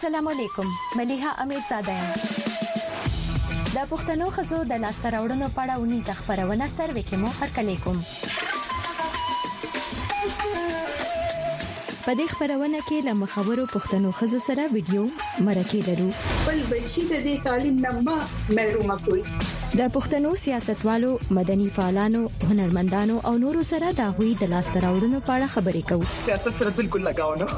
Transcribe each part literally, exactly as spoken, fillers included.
السلام علیکم مليحه امیر زاده یم د پښتنو خزو د لاسته راوړنو په اړه ونی ځخپرونه سروې کې مو هرکلی کوم په دې خبرونه کې له مخاورو پښتنو خزو سره ویډیو مرکه لرو بل بچی د دې تعلیم نه ما محروم کوي د پښتنو سیاستوالو مدني فعالانو هنرمندانو او نورو سره د هوی د لاسته راوړنو په اړه خبرې کوو سیاست سره بالکل لگاو نه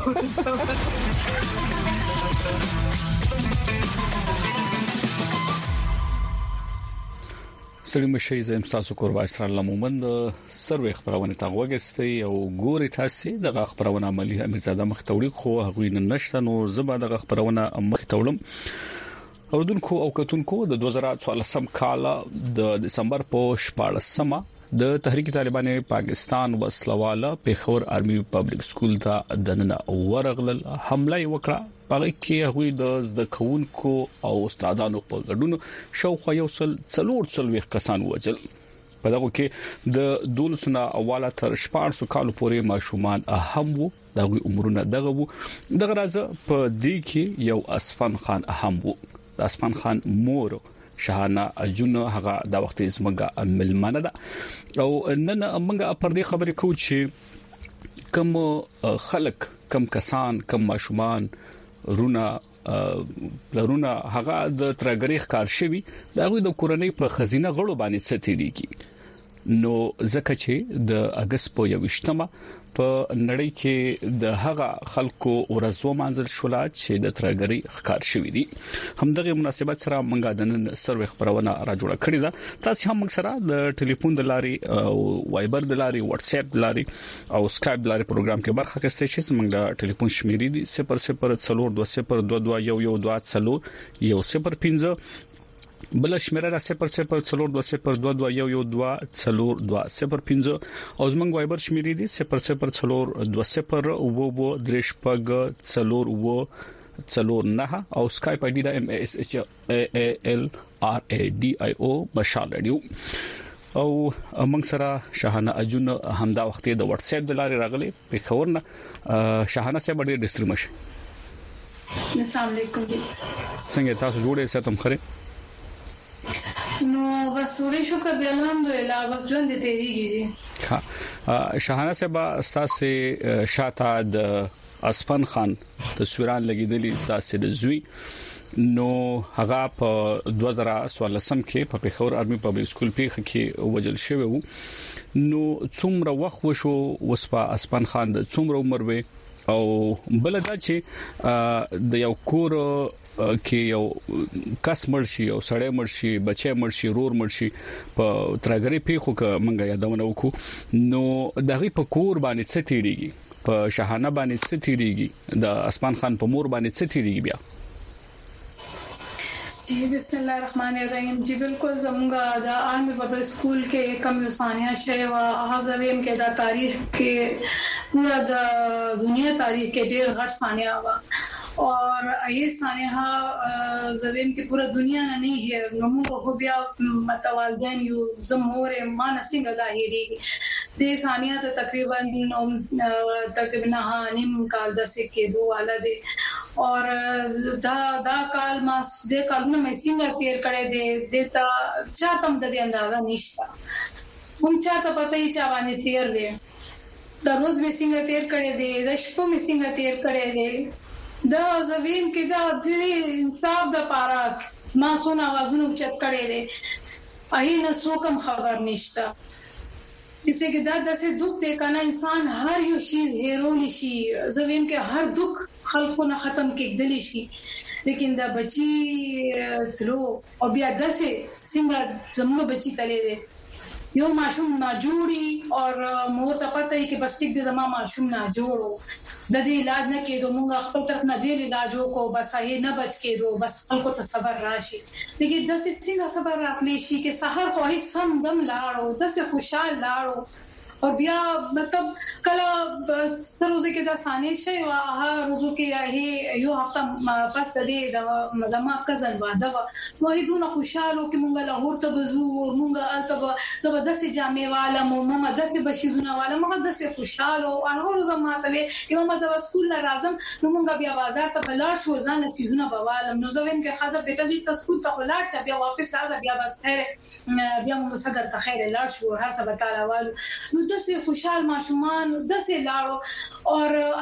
ستړي مشي زم تاسو کور وایسرا لمومند سروي خبرونه تاغوګستي او ګوري تاسو د خبرونه عملی امیرزاده مختوړي خو هغوی نشته نو زبا د خبرونه مختوړم اوردونکو او کتونکو د دوه زره څوارلسم کال د دسمبر په شپږمه د تحریک طالبان پاکستان وسلواله پیښور آرمي پبلک سکول ته دننه ورغلل حمله وکړه پاره کې هغوی د زده کوونکو او استادانو په ګډون شاوخوا یو سل څلور څلويخ کسان وژل په دغه کې د دولسنا اواله تر شپږ کالو پورې ماشومان اهم وو دغه عمرونه دغه وو دغه راز په دې کې یو اسفن خان اهم وو د اسفن خان مور شهانه اجون هغه د وخت زمګه ملمنه ده او نن موږ پر دې خبرې کوو چې کوم خلک کوم کسان کوم ماشومان رونا پلرونه هغه د ترګری ښکار شوی دا غوي د کورنۍ په خزینه غړو باندې ستېریږي نو زکه چې د اگست په یوشتمه په نړۍ کې د هغه خلکو ورځو منځل شولا چې د ترګری ښکار شوی دي همدغه مناسبت سره موږ د نن سروي خبرونه را جوړه کړې ده تاسو هم موږ سره د ټلیفون د لارې او وایبر د لارې واتس اپ د لارې او سکایپ د لارې پروګرام کې برخه اخیستئ شئ موږ د ټلیفون شمیرې دي صفر صفر څلور دوه صفر دوه دوه یو یو دوه څلور یو صفر پنځه بل شمیره را صفر صفر څلور دوه صفر دوه دوه یو یو دوه څلور دوه صفر پنځه او زمونږ وایبر شمیرې دي صفر صفر څلور دوه صفر او وو درش پګ څلور وو څلور نه او سکایپ آی ډی د ام اس ایچ ا ال ار ا ډی آی او مشال رادیو او موږ سره شهانه اجون همدا وخت د واتس اپ د لارې راغلي په خبرونه شهانه سره ډېر ډیسټریمش السلام علیکم څنګه تاسو جوړې ساتم خره نو بس وړي شکر دی الحمدلله بس ژوند دې تیریږي ها شهانه صاحب تاسو شاته د اسفن خان تصویران لګیدلې تاسو د زوی نو هغه په دوه زره څوارلسم کې په پیښور آرمي پبلک سکول پیښه کې وژل شوی وو نو څومره وخت وشو وسپا اسفن خان د څومره عمر وي او بل دا چې د یو کور کې یو کس مرشي او سړی مرشي بچي مرشي رور مرشي په ترګری پیخو ک منګه یادونه وکړو نو دغه په کور باندې څه تیریږي په شهانه باندې څه تیریږي د اسمان خان په مور باندې څه تیریږي بیا جی بسم الله الرحمن الرحیم جی بالکل زموږه د آرمي پبلک سکول کې کم یو ثانیه شوی و هغه زویم کې د تاریخ کې پورا د دنیا تاریخ کې ډېر غټ ثانیه و और ये सानेहा जवेम की पूरा दुनिया ने नहीं है नमो को बिया मतवालदैन यू जमहोर मान सिंह दाहिरी दे सानिया तो तकरीबन तकरीबन हानिम काल दस के दो वाला दे और दा दा काल मास दे काल में सिंह तेर करे दे देता चातम दे अंदाजा निश्ता हम चाहता पता ही चावाने तेर दे द रोज में सिंह तेर करे दे रशपो में सिंह तेर करे दे دا زویم کې دا د انصاف د پاره ما سونه आवाजونه چت کړي دي اېنه سوکم خبر نشته اسے کې دا د څه دکھ دی کنه انسان هر یو شی هیرول شي زویم کې هر دکھ خلقونه ختم کېدلی شي لیکن دا بچي سلو او بیا د څه څنګه زموږ بچي تلې دي یو معصوم نه جوړي او مور ته پته یې کې بس ټیک دې زما معصوم نه جوړو د دې علاج نه کېدو موږ خپل طرف نه دی علاج وکړو بس یې نه بچ کېدو بس خلکو ته صبر راشي لیکن د څنګه صبر راتلی شي کې سحر خو هیڅ سم دم لاړو د څه خوشحال لاړو او بیا مطلب کله ستروزه کې دا ثاني شي او هغه روزو کې هي یو هفته پس د دې د زما کزن واده و هي دونه خوشاله کې مونږ له هورته بزور مونږ الته زبردست جامې والا ماما داسې بشیزونه والا مونږ داسې خوشاله او هغه روزه ماته وي چې ماما د سکول نه راځم نو مونږ بیا بازار ته بلار شو ځان سيزونه بوالم نو زه ویم چې خاصه بیٹه دې ته سکول ته ولار چې بیا واپس راځه بیا بس خیر بیا مونږ صدر ته خیر لار شو هر څه وکاله والو نو داسې خوشحال ماشومان داسې لاړو او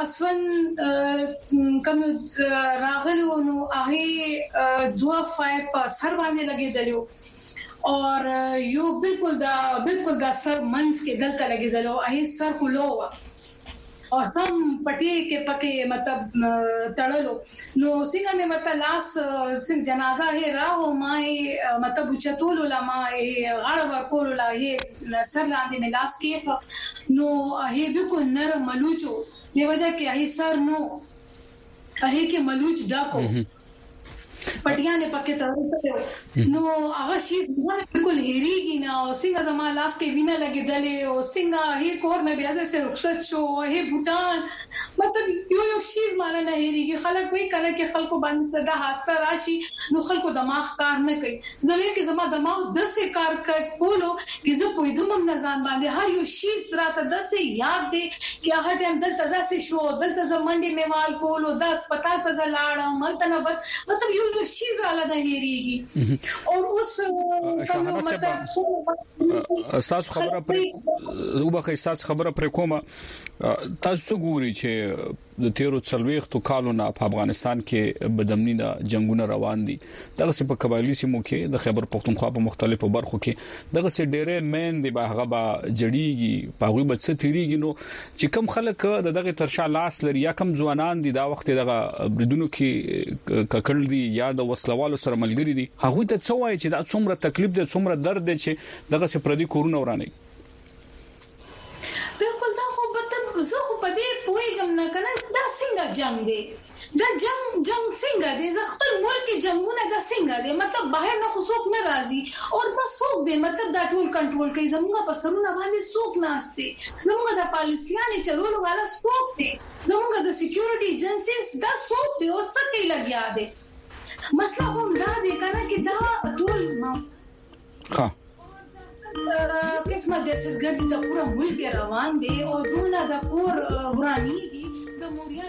اسفن کوم راغلو نو هغه دوا فایر په سر باندې لګیدلو اور یو بالکل دا بالکل دا سر منس کې دلته لګیدلو هغه سر کولو اور سم پټي کې پکې مطلب تړلو نو څنګه مې مطلب لاس څنګه جنازه هي راو ما مطلب چتول لما غړ ورکول لا هي سر لاندې مې لاس کې نو هي بالکل نرم ملوچو دی وجہ کې هي سر نو هي کې ملوچ ډاکو پټیاں نے پکې تړل نو هغه شي بالکل هریږي نه او څنګه د ما لاس کې وینه لګیدلې او څنګه هي کور نه بیا د سر رخصت شو هي بوتان مطلب یو یو شي معنی نه هریږي خلک وایي کنه کې خلکو باندې د حادثه راشي نو خلکو دماغ کار نه کوي زموږ کې زما دماغ د څه کار کولو چې زه په دې مم نظام باندې هر یو شي راته د څه یاد دي چې هغه ټیم دلته داسې شو دلته زمونډي میوال کولو د هسپتال ته لاړم ملته نه مطلب یو یو شي زاله نه هریږي او اوس شاهنامه تاسو خبره پر وبخې تاسو خبره پر کومه تاسو ګوري چې د تیرو څلويختو کالو نه په افغانستان کې بدامنی نه جنگونه روان دي دغه په قبایلی سیمو کې د خیبر پختونخوا په مختلفو برخو کې دغه سي ډېرې مین دي به هغه به جړیږي په غوي بد ستېریږي نو چې کم خلک دغه ترشا لاس لري یا کم ځوانان دي دا وخت دغه بریدونو کې ککړ دي یا د وسلوالو سره ملګری دي هغه ته څه وایي چې دا څومره تکلیف دي څومره درد دي چې دغه سي پردي کورونه ورانه بالکل دا خو به زه خو په دې پوهیږم نه کنه دا څنګه جنگ دی دا جنگ جنگ څنګه دی زه خپل ملک کې جنگونه دا څنګه دی مطلب بهر نه خصوص نه راځي او بس څوک دی مطلب دا ټول کنټرول کوي زموږ په سرونه باندې څوک نه استي زموږ د پالیسيانو چلولو والا څوک دی زموږ د سکیورټي ایجنسیز دا څوک دی او څه کوي لګیا دي مسله هم دا دی کنه چې دا ټول ها قسمه د سګردي د پورا ملک روان دي او دونه د کور ورانی دي د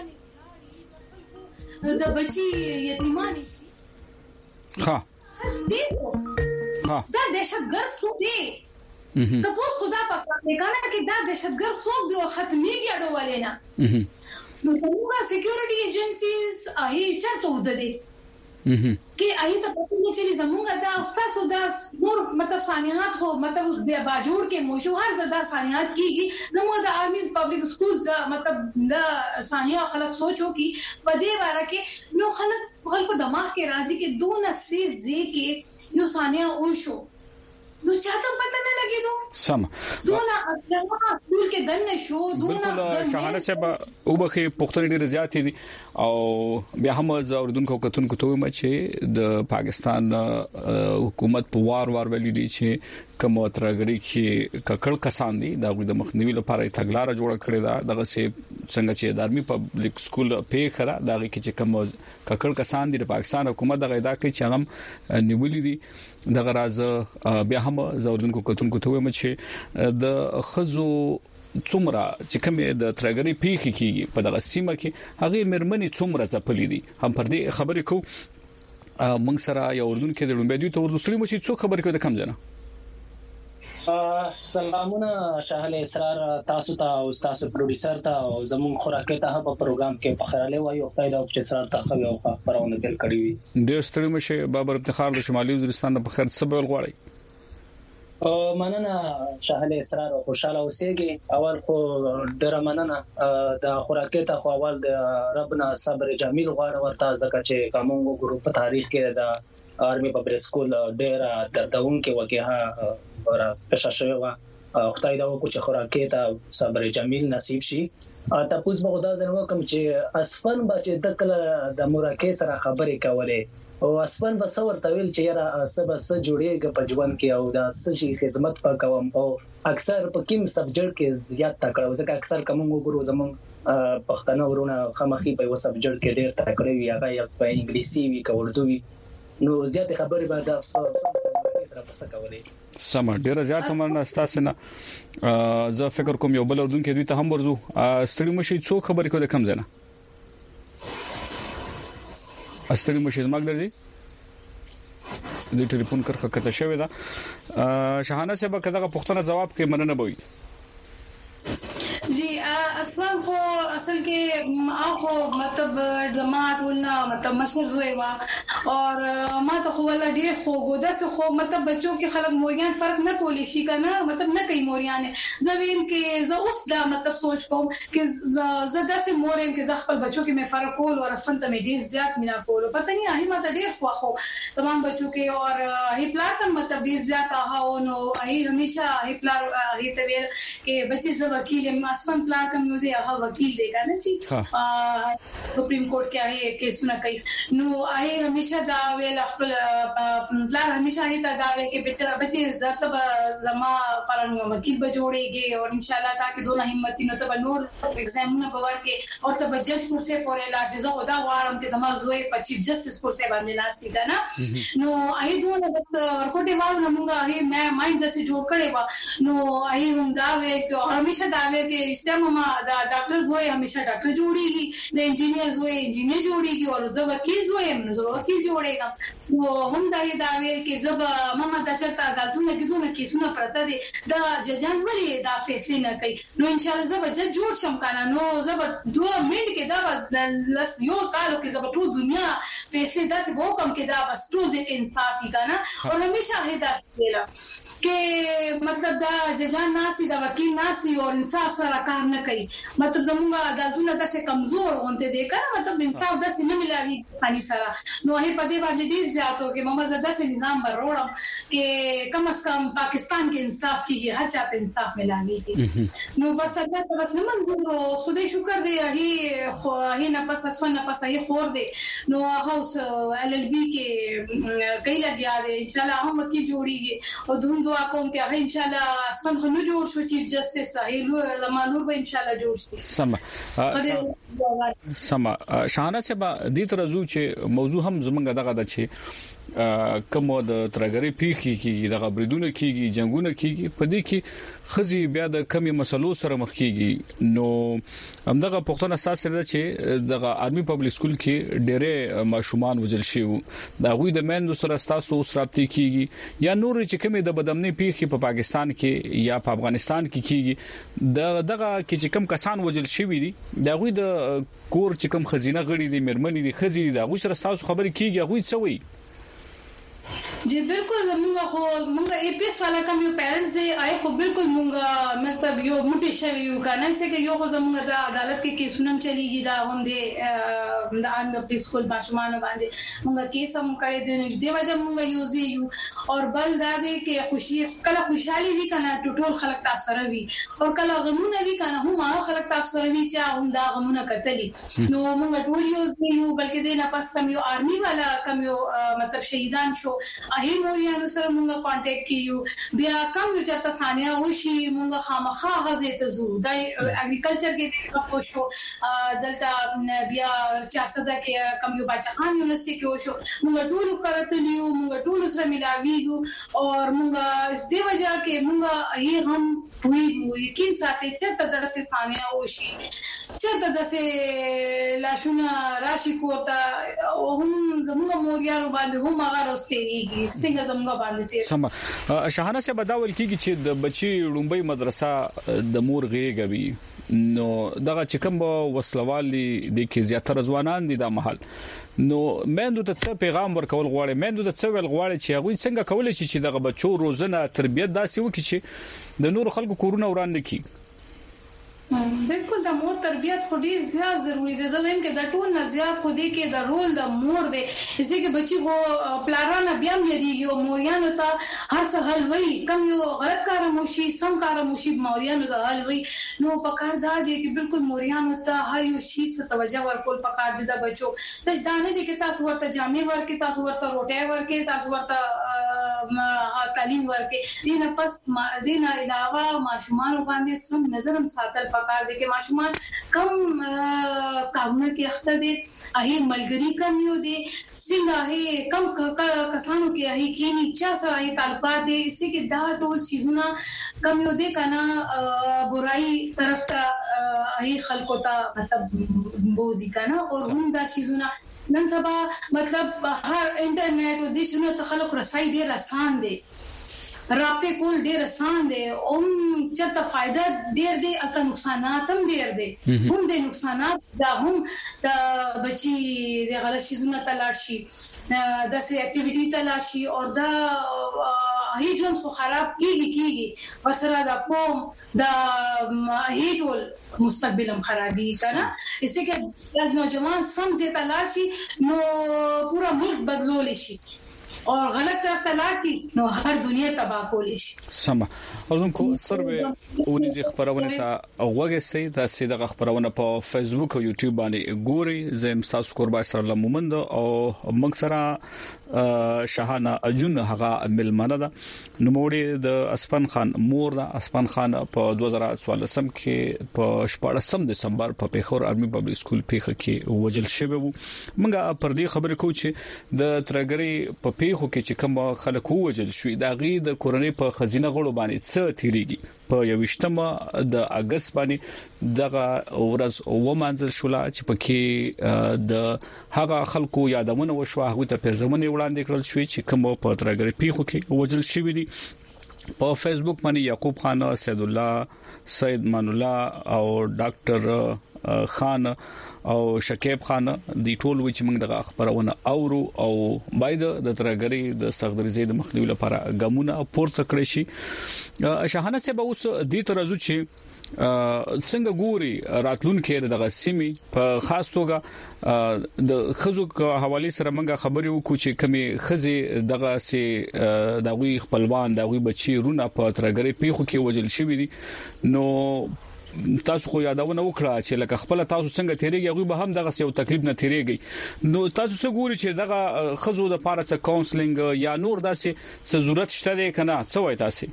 موريان د بچي یتیمانی ها هڅ دي ها دا دهشتګرد څوک دی ته پوس خدا پاک نه کنه چې دا دهشتګرد څوک دی او ختميږي اډولې نه نو څنګه سکیورټي ایجنسیز هي چرته ود دي کې آی ته پته نه چلی زمونږ دا استاد دا نور مطلب ثانیات خو مطلب بیا باجوړ کې موشوهر زدا ثانیات کیږي زموږ د آرمي پبلک سکول مطلب دا ثانیا خلک سوچو کی په دې واره کې نو خلک خلکو دماغ کې راځي کې دونه سیف زی کې یو ثانیا وشو نو چاته پته نه لګي دو سم دونه اصله ټول کې دنه شو دونه شاهنامه صاحب او بخې پښتون ډیر زیات دي او بیا هم زوردونکو کتونکو ته ما چې د پاکستان حکومت په وار وار ویلي دي چې کوم ترګری کې ککړ کسان دي دا د مخنیوي لپاره تګلارې جوړ کړې ده دغه سي څنګه چې د آرمي پبلک سکول په خره دغه کې چې کوم ککړ کسان دي د پاکستان حکومت دغه ادا کوي چې هغه نیولې دي دغه راز بیا هم زوردونکو کتونکو ته وایم چې د خزو څومره چې کوم د ترګری پیخي کیږي په دغه سیمه کې هغه مرمنې څومره زپلې دي هم پر دې خبرې کو موږ سره یو اردن کې د لومبدي ته ورسولې مو چې څو خبرې کوي د کم جنا سلامونه شاهل اسرار تاسو ته او تاسو پروډوسر ته او زمون خوراکه ته په پروګرام کې فخراله وایو خدای دا چې اسرار ته خو یو خبرونه تل کړی وي ډېر ستړي مشه بابر افتخار د شمالي وزیرستان په خیر څه بول غواړي او مننه شاهل اسرار او خوشاله اوسېږي اول خو ډېر مننه د خوراکه ته خو اول د ربنا صبر جمیل غواړ ورته ځکه چې کومو ګروپ په تاریخ کې د آرمي پبلک سکول ډېر دردونکو واقعه ورا پښه وا خدای دا وکړي چې خوراکه ته صبر جمیل نصیب شي تاسو به خدای زنه کوم چې اسفن بچ د کله د مراکې سره خبرې کولې او اسفن به څور تویل چې یاره سبا س جوړیږي په ژوند کې او دا سجی خدمت وکوم او اکثر په کوم سبجیکټ کې زیات تکړه ځکه اکثر کوم وګورو زمون پښتنه ورونه خامخي په یو سبجیکټ کې ډېر تکړه وي هغه په انګلیسي وي که اردو وي نو زیات خبرې به دا سره پسه کولې سم ډیره زیاته مننه تاسو نه زه فکر کوم یو بل اردن کې دوی ته هم ورزو ستړي مشي څو خبرې کوله کم زنه استړي مشي زما ګرځي د ټلیفون کرخه کته شوې ده شاهانه صاحب کداغه پښتنه جواب کې مننه بوي जी असमान को असल के आखो मतलब ड्रामाट वना मतलब मशहूर हुए वा और ما ته خو ولا ډیر خو ګوده سه خو مطلب بچو کې خلک موریان فرق نه کولی شي کنه مطلب نه کوي موریان زویم کې ز اوس دا مطلب سوچ کوم کې ز داسې مورم کې ز خپل بچو کې مې فرق کول او فن ته مې ډیر زیات مینا کول پته نه هي ماته ډیر خو خو تمام بچو کې اور هي پلاتم مطلب ډیر زیات هاو نو هي همیشه هي پلار هي ته ویل کې بچي ز وکیل اسمن پلان کوم یو دی هغه وکیل دی کنه چې سپریم کورټ کې هغه کیسونه کوي نو هغه همیشه دا ویل خپل پلان همیشه هي ته دا ویل کې بچا بچي عزت زما پرانو وکیل به جوړيږي او ان شاء الله تاکي دونه همت نو ته نور ایگزامونه به ورکې او ته جج کورسه پورې لاړ زه خدا وارم چې زما زوی په چیف جسټس کورسه باندې ناشې کنه نو هغه دونه بس ورکوټي والو موږ هغه مې مایند دسه جوړ کړي وا نو هغه هم دا ویل چې همیشه دا ویل کې استعمال دا ډاکټر زوی همیشه ډاکټر جوړيږي د انجینیر زوی انجینیر جوړيږي او زه وکیل زوی هم نو وکیل جوړېږم نو هم دا یې دا ویل کې زب ماما دا چرته عدالتونه کې دونه کیسونه پرته دي دا ججان ولې دا فیصله نه کوي نو ان شاء الله زب جج جوړ شم کنه نو زب دوه منټ کې دا لس یو کالو کې زب ټول دنیا فیصله داسې وو کوم کې دا بس ټول انصافي کنه او همیشه هدا ویل کې مطلب دا ججان ناسي دا وکیل ناسي او انصاف سره کار نه کوي مطلب زموږه عدالتونه داسې کمزور وونته دي کنه مطلب انصاف داسې نه ملایوي پانی سره نو هي په دې باندې ډیر زیاتو کې محمد زده سے نظام بروړم کې کم از کم پاکستان کې انصاف کیږي هر چاته انصاف ملایوي نو بس الله ته بس نمنګو خدای شکر دی هي خو هي نه پس اسو نه پس هي خور دی نو هاوس ال ال بي کې کای لګیا دی ان شاء الله هم کې جوړیږي او دوم دعا کوم چې هغه ان شاء الله اسمن خو نو جوړ شو چیف جسټس هي لمانور به ان شاء الله جوړ شي سم سم شاهانه صاحب دې ترزو چې موضوع هم زمونږ دغه د چې کوم د ترګری پیخي کیږي د غبردونه کیږي جنگونه کیږي په دې کې خزي بیا د کمی مسلو سره مخ کیږي نو همدغه پښتون اساس سره چې د آرمي پبلک سکول کې ډېرې ماشومان وزل شي دا غوي د مندو سره تاسو سرابطي کیږي یا نور چې کمی د بدامني پیخي په پاکستان کې یا په افغانستان کې کیږي د دغه کې چې کم کسان وزل شي وي دا غوي د کور چې کم خزینه غړي دي مرمنې دي خزي دا غوي سره تاسو خبرې کیږي غوي څه وي जी बिल्कुल मुंगा खो मुंगा एपीएस वाला कम यो पेरेंट्स से आए खो बिल्कुल मुंगा मतलब यो मुटी शवी यो काना से के यो खो मुंगा दा अदालत के केस सुनम चलीगी दा हम दे दा आन पब्लिक स्कूल बाशमान बांधे मुंगा केस हम करे दे दे वजह मुंगा यूजी यू और बल दादे के खुशी कला खुशहाली भी कना टोटल खलक तासर भी और कला गमुना भी कना हम खलक तासर भी चा हम दा गमुना कतली नो मुंगा टोल यूजी यू बल्कि दे ना पास कम यो आर्मी वाला कम यो मतलब शहीदान शो اهي موريانو سره مونږه کانټیکټ کیو بیا کم یو چاته ثانیا وشي مونږه خامخا غزه ته زو د اګریکلچر کې د خاصو شو دلته بیا چاسده کې کم یو بچخان یونیورسيټي کې وشو مونږه ټول کرتلیو مونږه ټول سره ملاویږو او مونږه د وجہ کې مونږه هي هم پوي یقین ساتي چې درسه ثانیا وشي چې درسه لاشونه راشي کوته او هم زموږه موريانو باندې هم هغه راستيږي څنګه زموږه باندې سم شاهانه سے بداول کیږي چې د بچي لومبي مدرسه د مور غيږوي نو دغه چې کوم وسلوالي د کې زیاتره ځوانان دي د محل نو مندو ته څه پیغام ورکول غواړي مندو ته څه ول غواړي چې هغه څنګه کولای شي چې دغه بچو روزنه تربيت داسې وکړي چې د نور خلکو کورونه وران نکي بالکل د مور تربیت خو ډیر زیات ضروری دی. زه وایم چې د ټول نه زیات خو دې کې د رول د مور دی چې بچي هو پلارانه بیا لري او موریانو ته هر څه حل وي، کم یو غلط کار مو شي سم کار مو شي موریانو ته حل وي. نو په کار دا دی چې بالکل موریانو ته هر یو شي څه توجه ورکول پکار دي د بچو. د ځانه دي کې تاسو ورته جامې ورکې، تاسو ورته روټي ورکې، تاسو ورته تعلیم ورکې. دینه پس دینه علاوه ماشومان باندې سم نظرم ساتل پکار دي چې ماشومان کم کارونه کې اخته دي، هغه ملګری کم یو دي، څنګه هي کم کسانو کې هي کینی چا سره هي تعلقات دي، اسی کې دا ټول چیزونه کم یو دي کنه برای طرف ته هي خلکو ته مطلب بوزي کنه. او هم دا چیزونه نن سبا مطلب هر انټرنیټ او د شنو ته خلک رسای ډیر آسان دي، رابطه کول ډیر آسان دي، او چته فائدہ ډیر دي اته نقصانات هم ډیر دي. هم د نقصانات دا هم د بچي د غلط شیزونه تلاړ شي، د سي اکټیویټي تلاړ شي، او دا هي جون خو خراب کیږي کیږي وسره د قوم د هیټول مستقبل هم خرابي کنه. اسی کې نوجوان سم زه تلاړ شي نو پورا ملک بدلول شي، اور غلط طرف ته لاړ نو هر دنیا تباہ کول شي. سم اوزم کو سروې ونیزي خبرونه ته وګورئ د سیده خبرونه په فیسبوک او یوټیوب باندې ګوري. زم تاسو قربا سره لمومند او موږ سره شاهانه اجون هغه ملمنه ده نوموړي د اسپن خان مور ده. اسپن خان په دوه زره څوارلسم کې په شپږم دسمبر په پیښور آرمي پبلک سکول پیښه کې وجل شوی وو. موږ پر دې خبرې کوو چې د ترګری په پیښو کې چې کوم خلک وجل شوی دا غي د کورنۍ په خزینه غړو باندې څه تیریږي. په یوشتمه د اگست باندې دغه ورځ و منځل شولا چې پکې د هغه خلکو یادونه وشو، هغه ته پیغامونه وړاندې کړل شوې چې کوم په ترګری پیښو کې وجل شوی دي. په فیسبوک باندې یعقوب خان، سید الله، سید مان الله او ډاکټر خان او شکیب خان د ټول وچ موږ دغه خبرونه اورو او باید د ترګری د سغدرزي د مخنیوي لپاره ګامونه پورته کړی شي. شاهانه سه به اوس د ترازو چې څنګه ګوري راتلونکي دغه سیمي په خاص توګه د خزو حواله سره موږ خبرې وکړو چې کمی خزي دغه سي دغه خپلوان دغه بچي رونه په ترګری پیخو کې وجل شوی دي. نو تاسو خو یادونه وکړه چې لکه خپل تاسو څنګه تیریږي هغه به هم دغه یو تکلیف نه تیریږي. نو تاسو څه ګوري چې دغه خزو د پاره څه کاونسلینګ یا نور داسې څه ضرورت شته دی کنه څه وای تاسو؟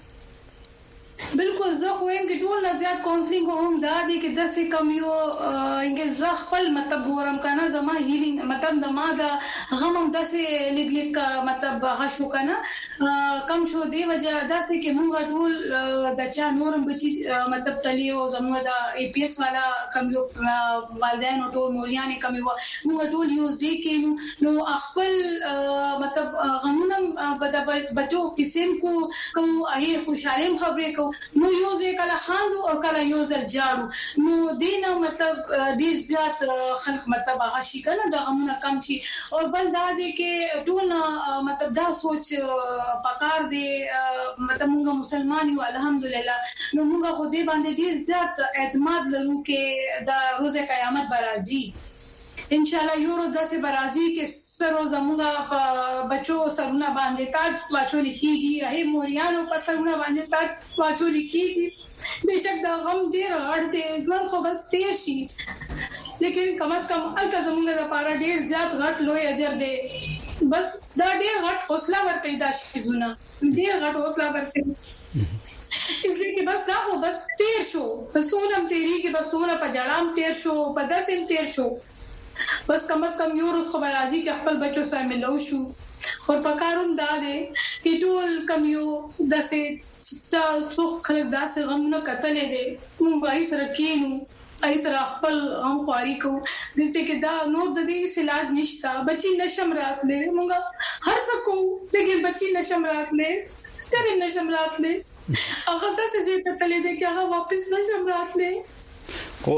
بالکل زه خو هم کې ټول نه زیات کاونسلینګ هم دا دي چې د څه کم یو انګل زه خپل مطلب ګورم کنه زما هیلینګ مطلب د ما دا غم هم د څه لګ لګ مطلب غشو کنه کم شو دی وجه دا چې موږ ټول د چا نورم بچي مطلب تلی او زموږ د ای پی ایس والا کم یو والدین او ټول موریان کم یو موږ ټول یو ځکه نو خپل مطلب غمونه بد بچو قسم کو کو هي خوشاله خبرې کو نو یو ځای کله خاندو او کله یو ځل جاړو نو دینه مطلب ډیر زیات خلک مطلب هغه شي کنه د غمونه کم شي. او بل دا دی کې ټول مطلب دا سوچ پکار دی مطلب موږ مسلمان یو الحمدلله نو موږ خو دې باندې ډیر زیات اعتماد لرو کې د روز قیامت برازي ان شاء الله یو ورځ داسې برازي کې سره زموږه په بچو سرونه باندې تاج واچول کیږي، هي موريانو په سرونه باندې تاج واچول کیږي. بهشک دا غم ډیر غړ دی ځل خو بس تیر شي لیکن کم از کم الته زموږه لپاره ډیر زیات غټ لوی اجر دی. بس دا ډیر غټ حوصله ورکړي دا شیزونه ډیر غټ حوصله ورکړي اسلیے کہ بس دا ہو بس تیر شو بس سونم تیری کہ بس سونا په جړام تیر شو په داسم تیر شو بس کم از کم یو روز خو راځي چې خپل بچو سره ملو شو. خو پکاروم دا دی چې ټول کم یو داسې څو خلک داسې غمونه کتلې دي موږ یې سره کینو ای سره خپل غم خواري کو دسه کې دا نور د دې سلاج نشتا بچي نشم راتلې موږ هر څه کو لیکن بچي نشم راتلې ستر نشم راتلې هغه تاسو زه ته پلي دې کې هغه واپس نشم راتلې خو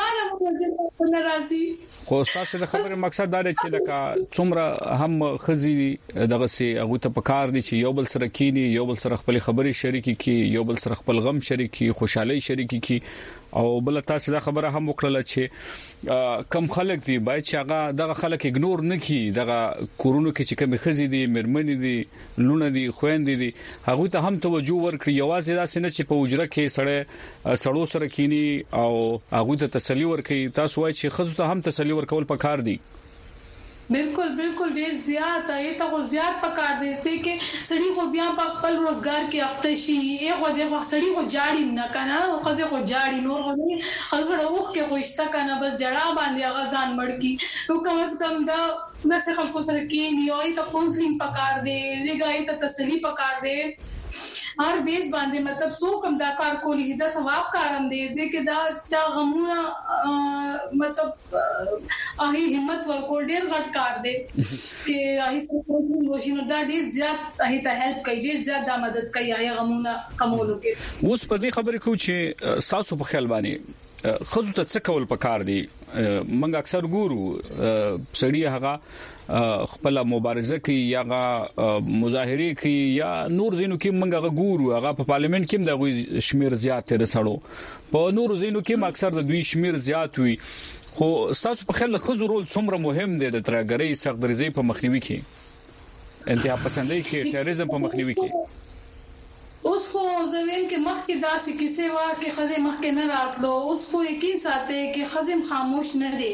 خو تاسو د خبرې مقصد دا دی چې لکه څومره هم خزي دغه سي هغه ته پکار دي چې یو بل سره کینی یو بل سره خپل خبرې شریکي کی یو بل سره خپل غم شریکي خوشحالي شریکي کی او بل تاسو دا خبره هم وکړه چې کم خلک دي باید چې هغه دغه خلک اګنور نکړي دغه کورونو کې چې کم خزي دي مرمنې دي لونه دي خويندې دي هغه ته هم توجه ورکړي یوازې دا سینه چې په وجره کې سړی سړو سره کینی او هغه ته تسلی ورکړي تاسو وایي چې خزو ته هم تسلی ورکول پکار دي बिल्कुल बिल्कुल ډیر زیات ہے ته ور زیات پکار دي چې کې سړی خو بیا په خپل روزګار کې افتشي یو د سړی خو جاړي نه کنه خو ځکه خو جاړي نور غو نه خزړه وخ کې خوښتا کنه بس جړه باندې غزان مړ کی نو کم از کم دا نسه خلکو سره کې نیوي ته کونسلینګ پکار دي ویګای ته تسلی پکار دي هر بیس باندې مطلب سو کم دا کار کولی چې دا ثواب کارم دی چې دا چا غمونه مطلب هغه همت ورکول ډیر غټ کار دی چې هغه سره وشینو دا ډیر زیات هغه ته هیلپ کوي ډیر زیات دا مدد کوي هغه غمونه کمولو کې اوس په دې خبرې کو چې تاسو په خیال باندې خزو ته څه کول پکار دي منګ اکثر ګورو سړی هغه خپل مبارزه کوي یا مظاهره کوي یا نور زینو کې منګه ګورو هغه په پارلیمنت کې د غوي شمیر زیات تر سړو په نور زینو کې اکثر د دوی شمیر زیات وي خو تاسو په خیال خزو رول څومره مهم دی د ترګری سخترزي په مخنیوي کې انتها پسندۍ کې ټیرریزم په مخنیوي کې اوس خو زوین کې مخ کې داسې کیسه وا کې خزه مخ کې نه راتلو اوس خو یقین ساته کې خزم خاموش نه دي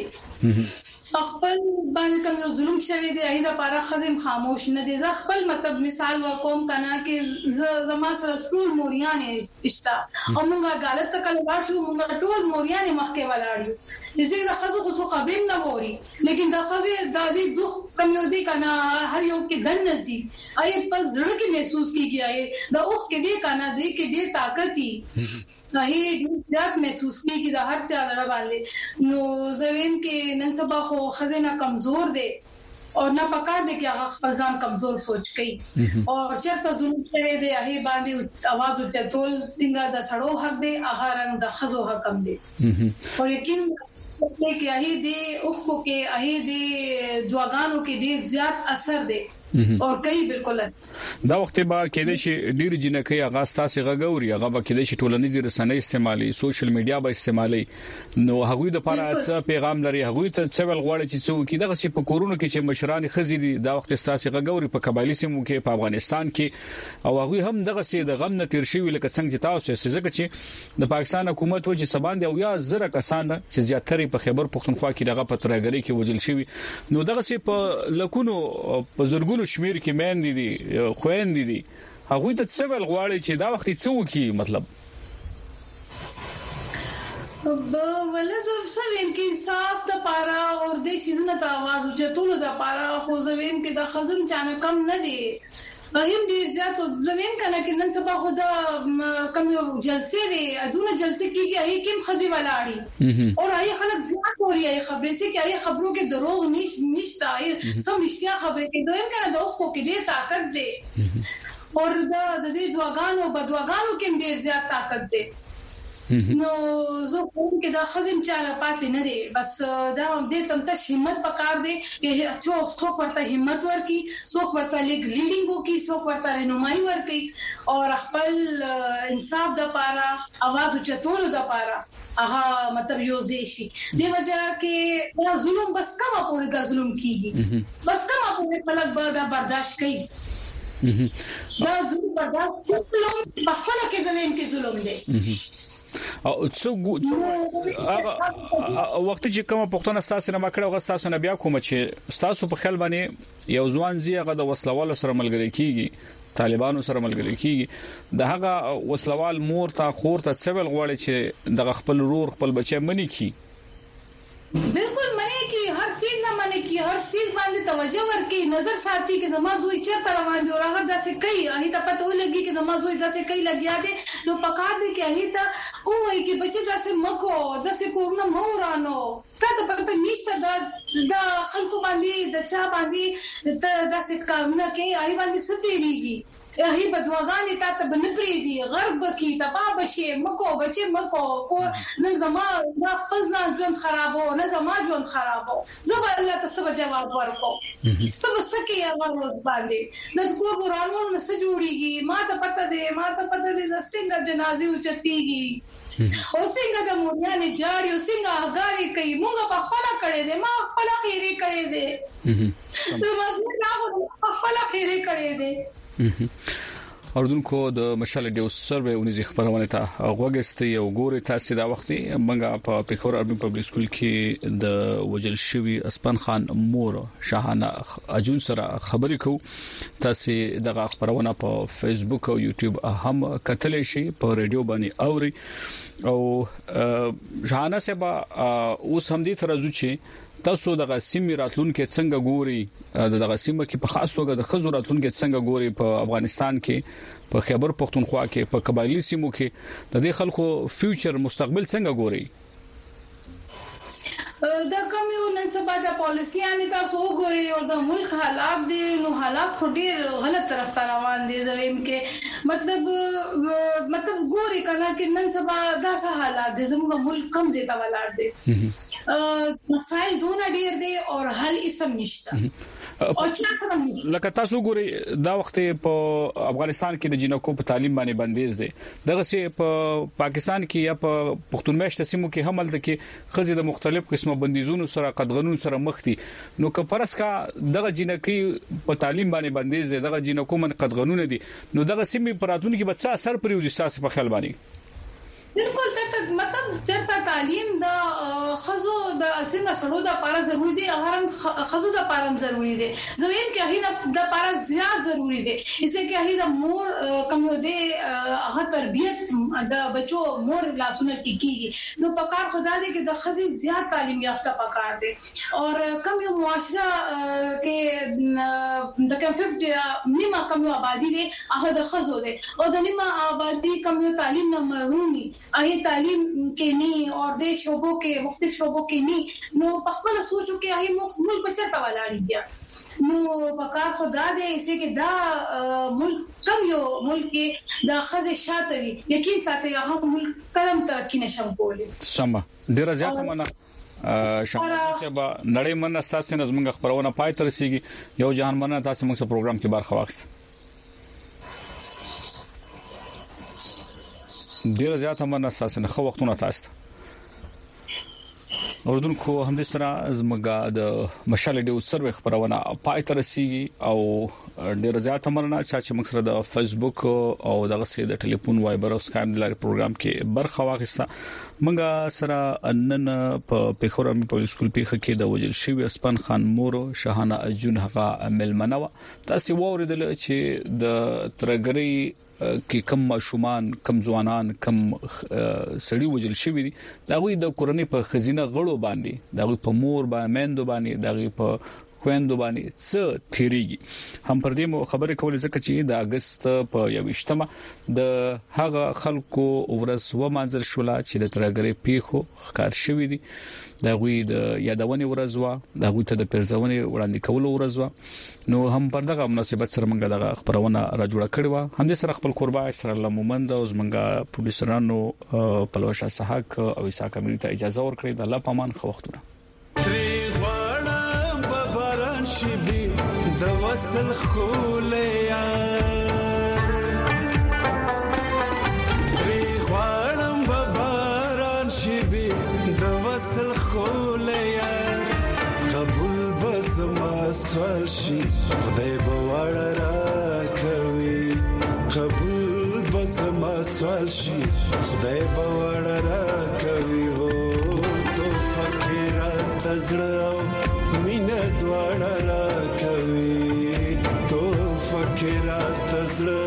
خپل باندې کوم ظلم شوی دی ایدا پارا خزم خاموش نه دي ځ خپل مطلب مثال ورکوم کنه کې زما سره ټول موریانې اشتا او موږ عدالت ته کله لاړو موږ ټول موریانې مخ کې ولاړو زه دا خزو خو خبرم نه ووري لیکن دا خزه د دې دوه کم یو دي کنه هر یو کې دن نزي اي په زړه کې محسوس کیږي اي دا اوخ کې دې کنه دې کې دې طاقت دي هي زیات محسوس کیږي دا هر چا لره باندې نو زوین کې نن سبا خو خزینه کمزور دي اور نه پکار دي چې هغه خپل ځان کمزور سوچ کوي او چرته ظلم کوي دي هغه باندې आवाज وټول څنګه د سړو حق دي هغه رنگ د خزو حق هم دي او یقین کې هي دي اوخ کو کې هي دي دواګانو کې ډیر زیات اثر دي او کوي بالکل دا وخت به کېدې شي ډیر جنکې هغه ستاسو غغوري هغه به کېدې شي ټولنیز رسنۍ استعمالي سوشل میډیا به استعمالي نو هغه د لپاره څه پیغام لري هغه ته څه ول غواړي چې څو کې دغه په کورونو کې چې مشران خزي دي دا وخت ستاسو غغوري په قبایلی سیمو کې په افغانستان کې او هغه هم دغه سي د غم نه تیر شي لکه څنګه چې تاسو څه چې د پاکستان حکومت وجه سبان دی او یا زره کسان چې زیاتره په خیبر پختونخوا کې دغه په ترګری کې وجل شي نو دغه سي په لکونو په زرګونو شمیر کې مېن دي خويندې دي هغه ته څه ول غواړي چې دا وخت څه وکي مطلب ولزم سویم کې انصاف د پاره او د شیزونه ته आवाज چتولو د پاره خو زویم کې د خزم چانه کم نه دي هم ډیر زیات زمين کنه کې نن سبا خو د کم یو جلسه دي ادونه جلسه کېږي هي کوم خزي ولاړی او هي خلک زیات اوري هي خبرې سي کې هي خبرو کې دروغ نش نشته هي سم رښتیا خبرې کې دویم کنه د اوخ کې ډیر طاقت دي او د دې دواګانو بدواګانو کې ډیر زیات طاقت دي نو زه کوم کې دا خزم چاره پاتې نه دي بس دا دې تم ته همت پکار دي چې څوک څوک ورته همت ورکي څوک ورته لیک لیډینګ وکي څوک ورته رهنمایي ورکي او خپل انصاف د پاره आवाज چتولو د پاره هغه مطلب یو زیشي دی وجہ کې دا ظلم بس کومه پورې دا ظلم کیږي بس کومه پورې خلک به دا برداشت کوي دا ظلم برداشت ټول په خپل کې زمين کې ظلم دی او څو هغه وخت چې کومه پښتون اساس نه مکړه هغه اساس نه بیا کوم چې تاسو په خیال باندې یو ځوان زیغه د وسلوال سره ملګری کیږي طالبانو سره ملګری کیږي د هغه وسلوال مور ته خور ته څول غواړي چې د خپل رور خپل بچي منی کی بالکل منی کی هر چیز نه منی کی هر چیز باندې توجه ورکي نظر ساتي چې نماز وي چیرته روان دي او هغه داسې کوي هغه ته پته ولګي چې نماز وي داسې کوي لګیا دي نو پکار دي چې هغه ته او وایي چې بچي داسې مکو داسې کورونه مورانو تاسو پته نشته دا د خلکو باندې د چا باندې داسې کارونه کوي هغه باندې ستېریږي هي بدواګانی تا ته بنپری دي غرب کی تبا بشي مکو بچي مکو کو نه زما دا خپل ځان ژوند خرابو نه زما ژوند خرابو زه الله ته سبا جواب ورکو ته وسکه یا ورو باندې د کو ګورانو نه سجوړيږي ما ته پته دي ما ته پته دي د څنګه ته جنازې اوچتيږي او څنګه د موريانې جاړي او څنګه اغاري کوي موږ په خپل کړي دي ما خپل خیري کړي دي نو موږ په خپل خیري کړي دي اردوونکو د مشال ډیو سروې ونیزي خبرونه ته غوګستي او ګوري تاسو دا وخت منګه په پیښور اربن پبلک سکول کې د وجل شوی اسپن خان مور شاهانه اجون سره خبرې کو تاسو دغه خبرونه په فیسبوک او یوټیوب هم کتلې شي په رادیو باندې اوري او شاهانه سبا اوس هم دې ترازو چې تاسو دغه سیمه راتلون کې څنګه ګوري دغه سیمه کې په خاص توګه د خزو راتلون کې څنګه ګوري په افغانستان کې په خیبر پختونخوا کې په قبایلی سیمو کې د دې خلکو فیوچر مستقبل څنګه ګوري دا کوم یو نن سبا د پالیسیانه تاسو وګورئ او د ملک حالات دي نو حالات خو ډیر غلط طرف ته روان دي زویم کې مطلب مطلب ګوري کنه چې نن سبا دا څه حالات دي زموږ ملک کم ځای ته ولاړ دي مسائل دونه ډیر دي او حل اسم نشته او چې لکه تاسو ګوري دا وخت په افغانستان کې د جنکو په تعلیم باندې بندیز دي دغه سي په پاکستان کې یا په پښتونخوا سیمو کې هم د کې خزي د مختلف قسمه بندیزونو سره قدغنونو سره مخ دي نو که پرسکا دغه جنکی په تعلیم باندې بندیز دي دغه جنکو من قدغنونه دي نو دغه سیمه پراتون کې به څه اثر پرې وځي تاسو په خیال باندې بالکل ته مطلب چرته تعلیم د خزو د څنګه سړو د لپاره ضروری دي هغه خزو د لپاره ضروری دي زویم کې هغه د لپاره زیات ضروری دي اسے کې هغه د مور کوم دی هغه تربیت د بچو مور لاسونه کیږي نو پکار خدا دې کې د خزي زیات تعلیم یافته پکار دي او کم یو معاشره کې د کوم ففټي نیمه کم یو آبادی دي هغه د خزو دي او د نیمه آبادی کم یو تعلیم نه محرومي اهي تعلیم کې نه او د شوبو کې مختلف شوبو کې نه نو په خپل سوچو کې اهي ملک بچا ولاړ دي نو پکار خدا دې اسے کې دا ملک کم یو ملک کې د خزه شاته وي یقین ساتي هغه ملک کلم ترقی نشم کولی سم ډیر زیات مننه شامل چې با نړۍ من اساسه نظمنګ خبرونه پای تر سیږي یو جهان مننه تاسو موږ په پروګرام کې برخه واخیسته ډیر زیات مننه اساسه نه خو وختونه تاسو اردوونکو هم د سره زمګه د مشال ډیو سروې خبرونه پای تر سیږي او ډیر زیات مننه چې موږ سره د فیسبوک او دغه سي د ټلیفون وایبر او سکایپ د لارې پروګرام کې برخه واخیسته موږ سره نن په پیښور امي په سکول پیخه کې د وجل شوی اسپن خان مور شاهانه اجون هغه ملمنوه تاسو ووریدل چې د ترګری کې کم ماشومان کم ځوانان کم سړي وجل شوی دي دا غوي د کورنۍ په خزینه غړو باندې دا غوي په مور باندې مندو باندې دا غوي په خويندو باندې څه تیریږي هم پر دې مو خبرې کولې ځکه چې د اگست په یوشتمه د هغه خلکو ورځ و منځل شولا چې د ترګری پیخو ښکار شوی دي دا غوي د یادونې ورځ و دا غوي ته د پرځونې وړاندې کولو ورځ و نو هم پر دغه مناسبت سره موږ دغه خبرونه را جوړ کړی و هم د سره خپل قربا اسرائیل مومند او زمونږه پروډوسرانو پلوشا صحاک او اسحاق امیر ته اجازه ورکړي د الله پامان خو وختونه شبي د وصل خولیا تری خوانم بباران شبي د وصل خولیا قبول بس ما سوال شي خدای بوړ را کوي قبول بس ما سوال شي خدای بوړ را کوي هو تو فکر تزړه مینه دواړه را کوي تو فکر تزړه